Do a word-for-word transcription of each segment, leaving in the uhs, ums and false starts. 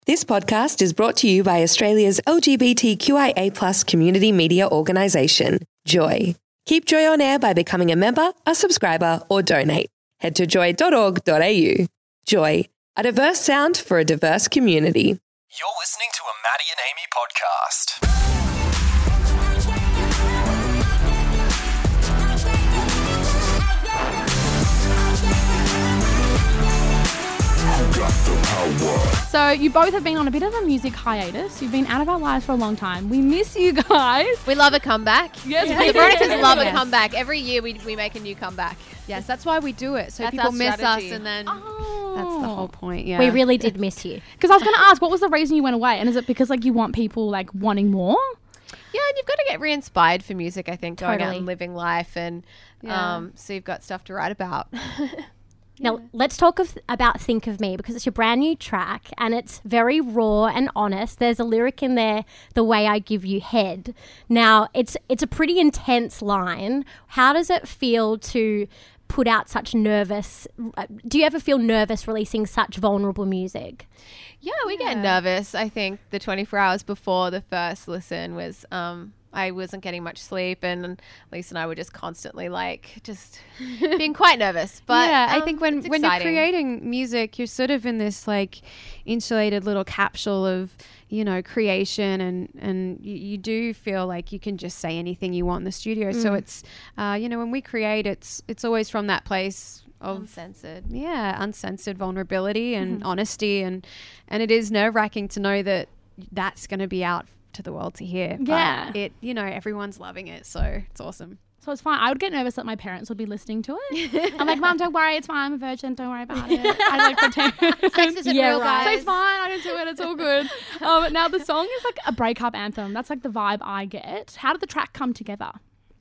This podcast is brought to you by Australia's L G B T Q I A plus community media organisation, Joy. Keep Joy on air by becoming a member, a subscriber, or donate. Head to joy dot org dot a u. Joy, a diverse sound for a diverse community. You're listening to a Maddie and Amy podcast. So you both have been on a bit of a music hiatus. You've been out of our lives for a long time. We miss you guys. We love a comeback. Yes, yeah. we The do. Veronicas love a Yes. comeback. Every year we, we make a new comeback. Yes, that's why we do it. So That's people our miss strategy. us and then Oh. that's the whole point. Yeah. We really did miss you. Because I was going to ask, what was the reason you went away? And is it because like you want people like wanting more? Yeah, and you've got to get re-inspired for music, I think, going out Totally. and living life. And Yeah. um, so you've got stuff to write about. Now, let's talk of, about Think of Me, because it's your brand new track and it's very raw and honest. There's a lyric in there, "The way I give you head." Now, it's it's a pretty intense line. How does it feel to put out such nervous... Do you ever feel nervous releasing such vulnerable music? Yeah, we get nervous. I think the twenty-four hours before the first listen was... Um, I wasn't getting much sleep, and Lisa and I were just constantly like just being quite nervous. But yeah, I um, think when, it's when you're exciting. creating music, you're sort of in this like insulated little capsule of, you know, creation, and, and you, you do feel like you can just say anything you want in the studio. So it's, uh, you know, when we create, it's it's always from that place of uncensored. yeah, uncensored vulnerability and honesty, and and it is nerve wracking to know that that's going to be out to the world to hear. But Yeah. it, you know, everyone's loving it, so it's awesome. So it's fine. I would get nervous that my parents would be listening to it. I'm like, Mum, don't worry, it's fine. I'm a virgin. Don't worry about it. I like pretend. Sex isn't Yeah, real, right. guys. It's fine. I didn't do it. It's all good. Um, now the song is like a breakup anthem. That's like the vibe I get. How did the track come together?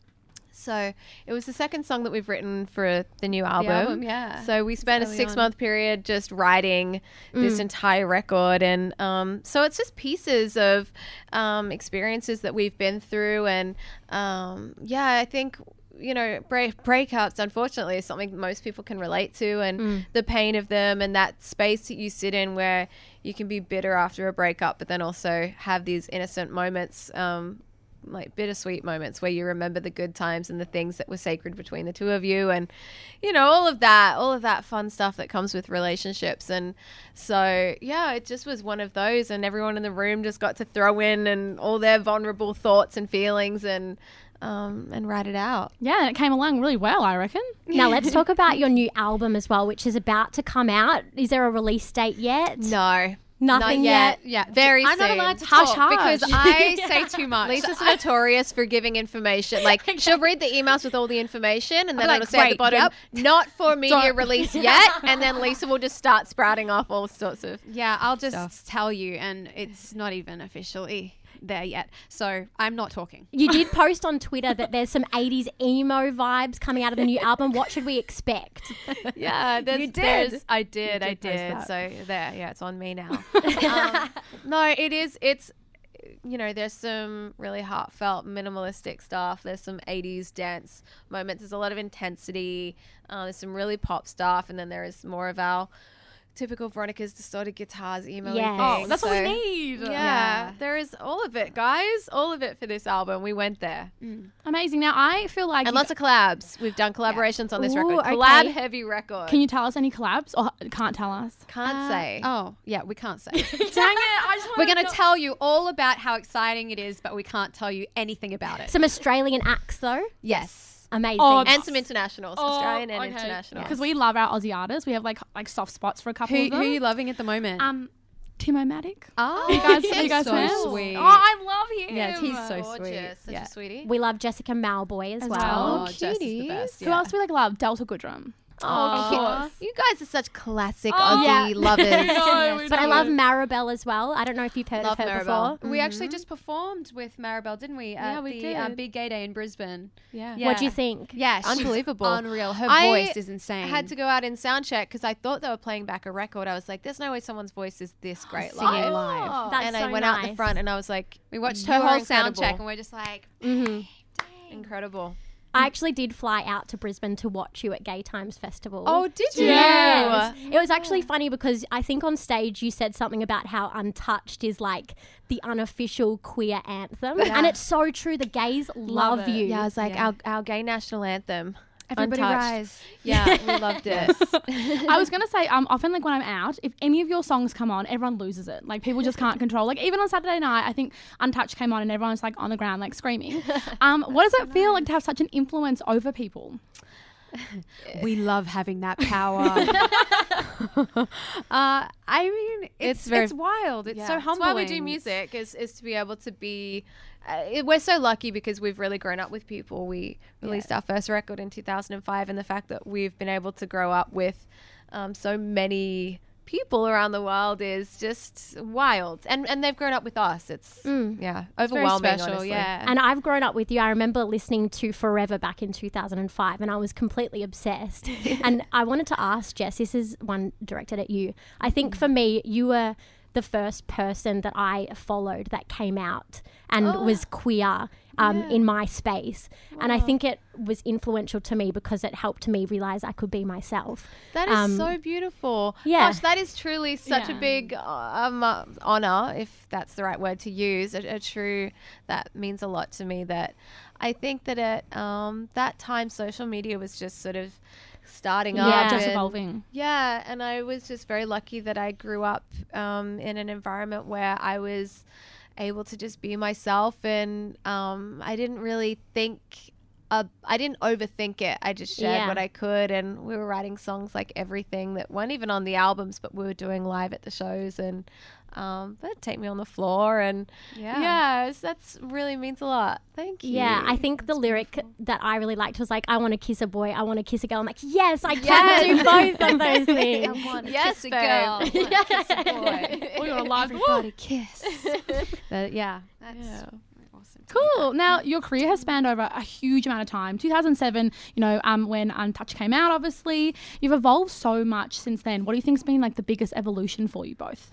So it was the second song that we've written for the new album. album, yeah. So we spent a early six on. month period just writing this entire record. And um, so it's just pieces of um, experiences that we've been through. And um, yeah, I think, you know, break- breakups, unfortunately, is something most people can relate to, and the pain of them, and that space that you sit in where you can be bitter after a breakup, but then also have these innocent moments, um, like bittersweet moments where you remember the good times and the things that were sacred between the two of you, and you know, all of that all of that fun stuff that comes with relationships. And so yeah, it just was one of those, and everyone in the room just got to throw in and all their vulnerable thoughts and feelings, and um and write it out. Yeah, and it came along really well, I reckon. Now, let's talk about your new album as well, which is about to come out. Is there a release date yet? No, Nothing not yet. Yeah, Very I'm not soon. allowed to Hush, talk hush. because I say too much. Lisa's notorious for giving information. Like, she'll read the emails with all the information, and then I'll it'll be say like, at the "Great, bottom, yep." not for media Don't. release yet. And then Lisa will just start sprouting off all sorts of... Yeah, I'll just Stuff. tell you, and it's not even officially there yet. So I'm not talking. You did post on Twitter that there's some eighties emo vibes coming out of the new album. What should we expect? Yeah, there's, You did. there's- I did, I did post did. that. So there, yeah, it's on me now. um, no, it is. It's, you know, there's some really heartfelt, minimalistic stuff. There's some eighties dance moments. There's a lot of intensity. Uh, there's some really pop stuff, and then there is more of our typical Veronica's distorted guitars, emo. Yes. Oh, that's what we So, need. Yeah, Yeah. there is all of it, guys. All of it for this album. We went there. Amazing. Now, I feel like... And you- lots of collabs. We've done collaborations on this Ooh, record. okay. Collab heavy record. Can you tell us any collabs, or can't tell us? Can't say. Oh, yeah, we can't say. Dang it! I just We're going to tell you all about how exciting it is, but we can't tell you anything about it. Some Australian acts, though. Yes. Amazing. Oh, And some internationals, Australian and international. Because we love our Aussie artists. We have like like soft spots for a couple Who, of them. who are you loving at the moment? Um, Timo Matic. oh, Are you guys, he's are you guys so fans? sweet. Oh, I love him. Yes, he's so Gorgeous, sweet. such Yeah. a sweetie. We love Jessica Malboy as, As well. well. Oh, Jess is the cuties. best. Who yeah. else do we like love? Delta Goodrum. Oh, cute. course. You guys are such classic Oh, Aussie yeah. lovers. No, we But I do. love Maribel as well. I don't know if you've heard Love of her Maribel. before. We actually just performed with Maribel, didn't we? At Yeah, we the Uh, did. Big Gay Day in Brisbane. Yeah. Yeah. What do you think? Yeah, she's Unbelievable. unreal. Her I voice is insane. had to go out in sound check because I thought they were playing back a record. I was like, there's no way someone's voice is this great Singing live. live. That's and so I went out the nice. front and I was like, We watched you her are whole sound incredible. check, and we're just like, Incredible. I actually did fly out to Brisbane to watch you at Gay Times Festival. Oh, did you? Yes. It was actually funny because I think on stage you said something about how Untouched is like the unofficial queer anthem. And it's so true. The gays love, it. you. Yeah, it's like Yeah. our, our gay national anthem. Everybody Untouched. rise. Yeah, we loved it. I was gonna say, um, often like when I'm out, if any of your songs come on, everyone loses it. Like people just can't control. Like even on Saturday night, I think Untouched came on and everyone's like on the ground like screaming. Um, what does it feel like to have such an influence over people? We love having that power. uh, I mean, it's It's very- it's wild. It's Yeah. so That's humbling. why we do music is, is to be able to be uh, we're so lucky because we've really grown up with people. We released our first record in two thousand five, and the fact that we've been able to grow up with um, so many people around the world is just wild, and and they've grown up with us. It's yeah It's very overwhelming, special. honestly. Yeah. And I've grown up with you. I remember listening to Forever back in two thousand five and I was completely obsessed. And I wanted to ask Jess, this is one directed at you. I think for me, you were the first person that I followed that came out and was queer um, in my space. And I think it was influential to me because it helped me realize I could be myself. That is Um, so beautiful. yeah. Gosh, that is truly such a Yeah. big uh, um, uh, honor, if that's the right word to use. A, a true, that means a lot to me. That I think that at um, that time, social media was just sort of starting Yeah. up. Just and- evolving. Yeah, and I was just very lucky that I grew up um, in an environment where I was able to just be myself, and um, I didn't really think, uh, I didn't overthink it. I just shared Yeah. what I could, and we were writing songs like everything that weren't even on the albums, but we were doing live at the shows, and um, but Take Me on the Floor, and Yeah. yeah, it's, that's really means a lot. Thank you. Yeah, I think the lyric that I really liked was like, I want to kiss a boy, I want to kiss a girl. I'm like, yes, I can Yes. do both of those things. yes, kiss a babe. girl. Yes, boy. We got a live. Everybody kiss. But yeah, that's Yeah. awesome. Cool. Now, your career has spanned over a huge amount of time. two thousand seven, you know, um, when Untouched came out, obviously. You've evolved so much since then. What do you think's been like the biggest evolution for you both?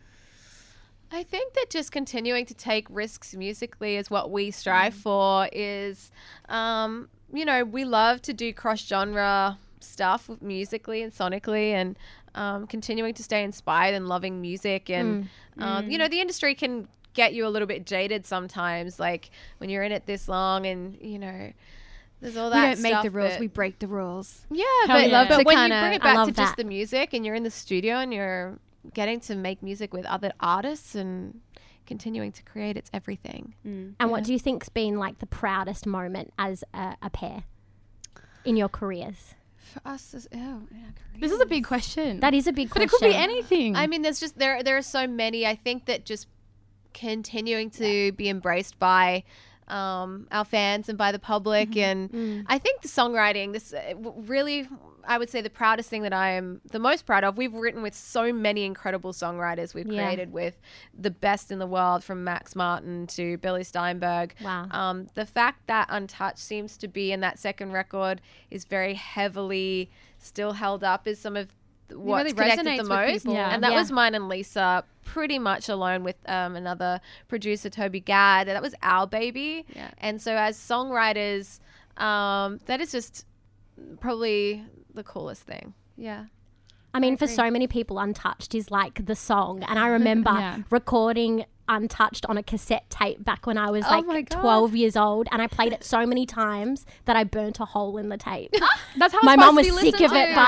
I think that just continuing to take risks musically is what we strive for. Is, um, you know, we love to do cross-genre stuff with musically and sonically, and um, continuing to stay inspired and loving music. And, um, you know, the industry can get you a little bit jaded sometimes, like when you're in it this long and, you know, there's all We that don't make stuff the rules, that- we break the rules. yeah, Hell but, yeah. Love but to when kinda- you bring it I back love to just that. the music and you're in the studio and you're getting to make music with other artists and continuing to create, it's everything. And what do you think's been like the proudest moment as a, a pair in your careers? For us, as, oh, in our career. This is a big question. That is a big but it question. could be anything. I mean, there's just there there are so many. I think that just continuing to be embraced by um, our fans and by the public, and I think the songwriting. This uh, w- really, I would say, the proudest thing that I am the most proud of. We've written with so many incredible songwriters. We've Yeah. created with the best in the world, from Max Martin to Billy Steinberg. Wow. Um, the fact that Untouched seems to be in that second record is very heavily still held up as some of th- what's really connected resonates the with most. people. Yeah. And that Yeah. was mine and Lisa, pretty much alone with um, another producer, Toby Gadd. That was our baby. Yeah. And so as songwriters, um, that is just probably the coolest thing. Yeah. I mean, for so many people, Untouched is like the song. And I remember Yeah. recording Untouched on a cassette tape back when I was Oh my like God. twelve years old. And I played it so many times that I burnt a hole in the tape. That's how My it's mum supposed was to be sick of listened it to. by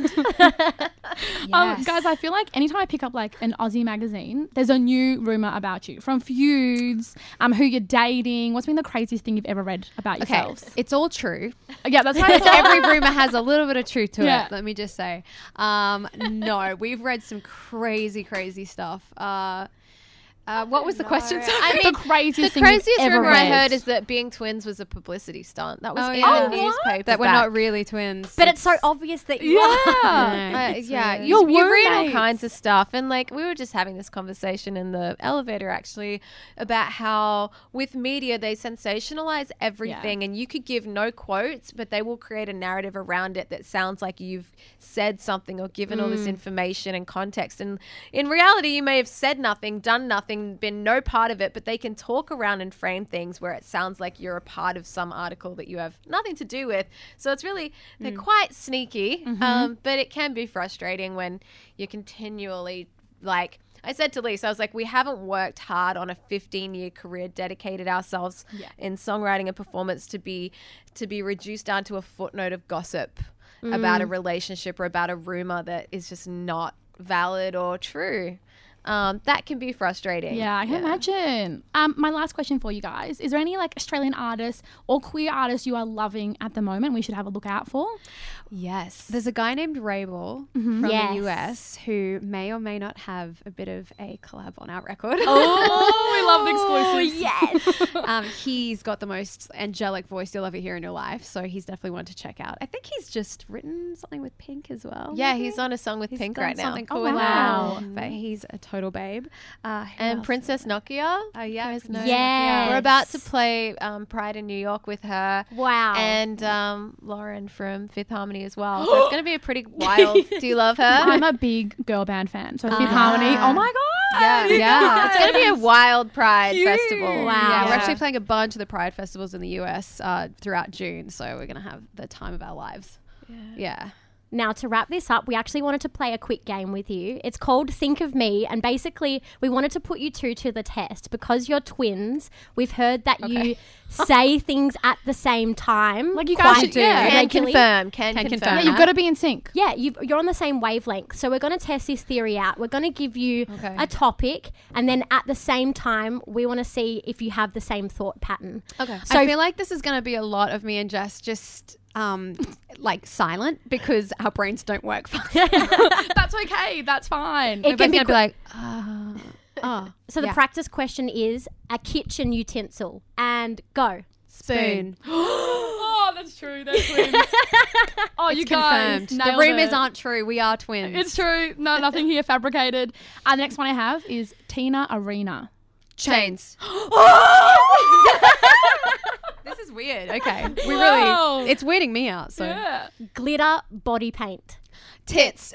the end. Um, guys, I feel like anytime I pick up like an Aussie magazine, there's a new rumor about you, from feuds, um, who you're dating. What's been the craziest thing you've ever read about Okay, yourselves? it's all true. Yeah, that's right. Every rumor has a little bit of truth to Yeah. it, let me just say. Um, no, we've read some crazy, crazy stuff. Uh, uh, what was the question? Sorry. I mean, the craziest the thing you've craziest ever rumor I read. heard is that being twins was a publicity stunt. That was Oh, in yeah. the Oh, newspaper. that we're back- not really twins. But it's so obvious that you are. No, Uh, it's yeah, weird. you, Your you read all roommates. kinds of stuff, and like we were just having this conversation in the elevator actually about how with media they sensationalize everything, and you could give no quotes, but they will create a narrative around it that sounds like you've said something or given all this information and context. And in reality, you may have said nothing, done nothing, having been no part of it, but they can talk around and frame things where it sounds like you're a part of some article that you have nothing to do with. So it's really, they're quite sneaky, um, but it can be frustrating when you're continually like, I said to Lisa, I was like, we haven't worked hard on a fifteen-year career, dedicated ourselves Yeah. in songwriting and performance to be to be reduced down to a footnote of gossip about a relationship or about a rumor that is just not valid or true. Um, that can be frustrating. Yeah, I can imagine. Um, my last question for you guys. Is there any like Australian artists or queer artists you are loving at the moment we should have a look out for? Yes. There's a guy named Rabel from Yes. the U S who may or may not have a bit of a collab on our record. Oh, we love the exclusives. yes. um, he's got the most angelic voice you'll ever hear in your life. So he's definitely one to check out. I think he's just written something with Pink as well. Yeah, maybe? he's on a song with He's Pink done right now. something cool Oh, with wow. her. But he's a total babe. Uh, who And else? Princess Nokia. Oh, yeah. Guys know Yes. Nokia. We're about to play um, Pride in New York with her. Wow. And um, Lauren from Fifth Harmony as well. So it's going to be a pretty wild. Do you love her? I'm a big girl band fan. So Fifth Harmony. Oh my God. Yeah, you yeah. It's going to be a guys. wild Pride Huge. festival. Wow. Yeah, we're Yeah. actually playing a bunch of the Pride festivals in the U S uh, throughout June. So we're going to have the time of our lives. Yeah. Yeah. Now, to wrap this up, we actually wanted to play a quick game with you. It's called Think of Me, and basically, we wanted to put you two to the test because you're twins. We've heard that you say things at the same time. Like you guys quite should- yeah. Can regularly. confirm. Can, Can confirm. confirm. Yeah, you've got to be in sync. Yeah, you've, you're on the same wavelength. So we're going to test this theory out. We're going to give you Okay. a topic, and then at the same time, we want to see if you have the same thought pattern. Okay. So I feel like this is going to be a lot of me and Jess just um, like silent because our brains don't work fast. That's okay. That's fine. It can be, We're qu- be like, ah, oh, so the yeah. practice question is a kitchen utensil, and go. spoon. Oh, that's true. They're twins. Oh, you It's guys. confirmed. The nailed rumors it. aren't true. We are twins. It's true. No, nothing here fabricated. Uh, the next one I have is Tina Arena. chains. This is weird. Okay. We Wow. really, it's weirding me out. So Yeah. Glitter body paint. tits.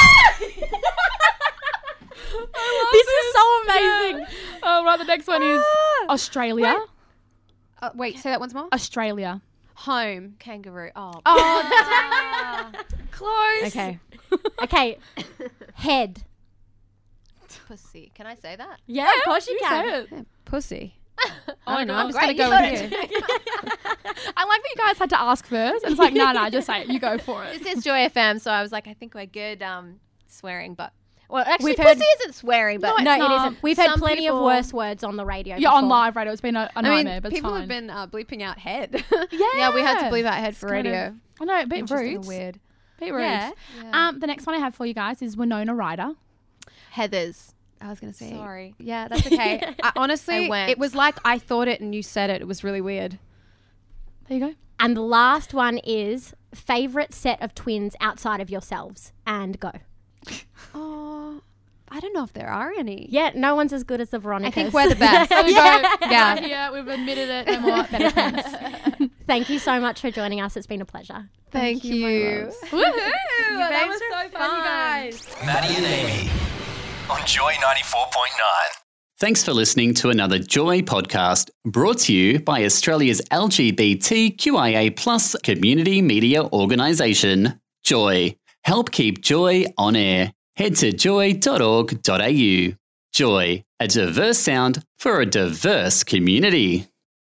This is so amazing. Yeah. Oh, right. The next one is Australia. Uh, wait, say that once more. Australia. Home. Kangaroo. Oh. Oh, close. Okay. Okay, head. Pussy. Can I say that? Yeah, of course you, You can. say it. Pussy. Oh, no, God. I'm just Great, gonna you go got with it. you. I like that you guys had to ask first. And it's like, no, no, just say it. You go for it. This is Joy F M, so I was like, I think we're good um, swearing, but well, actually, We've heard- pussy isn't swearing, but No, it not. isn't. We've had Some plenty people- of worse words on the radio. You're on before. live radio. It's been a, a I nightmare, mean, but it's people fine. have been uh, bleeping out head. yeah, we had to bleep out head for kind of- radio. I know, a bit Interesting rude. and weird. Bit rude. Yeah. Um, the next one I have for you guys is Winona Ryder. Heathers. I was gonna say. Sorry. Yeah, that's okay. I, honestly, I went. it was like I thought it and you said it. It was really weird. There you go. And the last one is favorite set of twins outside of yourselves, and go. Oh, I don't know if there are any. Yeah, no one's as good as the Veronicas. I think we're the best. There we Yeah. go. Yeah. Yeah, we've admitted it. No more better twins. Thank you so much for joining us. It's been a pleasure. Thank, you, my you. loves. Woohoo! That babes was are so fun, you guys. Maddie and Amy on Joy ninety-four point nine. Thanks for listening to another Joy podcast brought to you by Australia's L G B T Q I A plus community media organisation, Joy. Help keep Joy on air. Head to joy dot org dot a u. Joy, a diverse sound for a diverse community.